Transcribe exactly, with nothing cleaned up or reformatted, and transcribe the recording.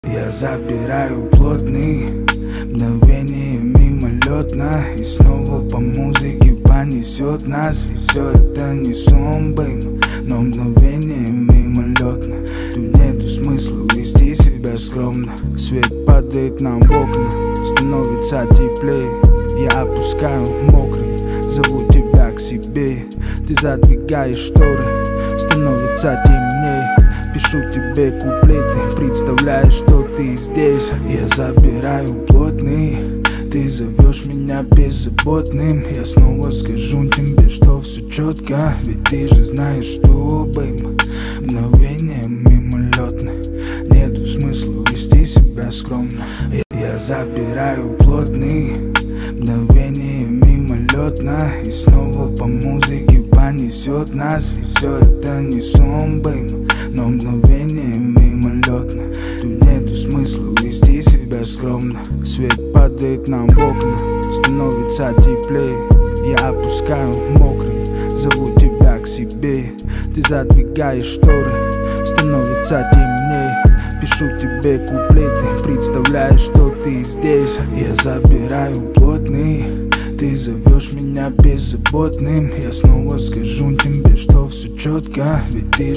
Я забираю плотный мгновение мимолетно, и снова по музыке понесет нас. И все это не сон, бэйм, но мгновение мимолетно. Тут нету смысла вести себя скромно. Свет падает нам в окна, становится теплее. Я опускаю мокрый, зову тебя к себе. Ты задвигаешь шторы, становится темнее. Пишу тебе куплеты, представляешь, что ты здесь. Я забираю плотный, ты зовешь меня беззаботным. Я снова скажу тебе, что все четко, ведь ты же знаешь, что, бэйм, мгновение мимолетно. Нету смысла вести себя скромно. Я, я забираю плотный мгновение мимолетно, и снова по музыке понесет нас. И все это не сон, бэйм, но мгновение мимолетно. Тут нету смысла вести себя скромно. Свет падает нам в окна, становится теплее. Я опускаю мокрый, зову тебя к себе. Ты задвигаешь шторы, становится темнее. Пишу тебе куплеты, представляешь, что ты здесь. Я забираю плотный, ты зовешь меня беззаботным. Я снова скажу тебе, что все четко, ведь ты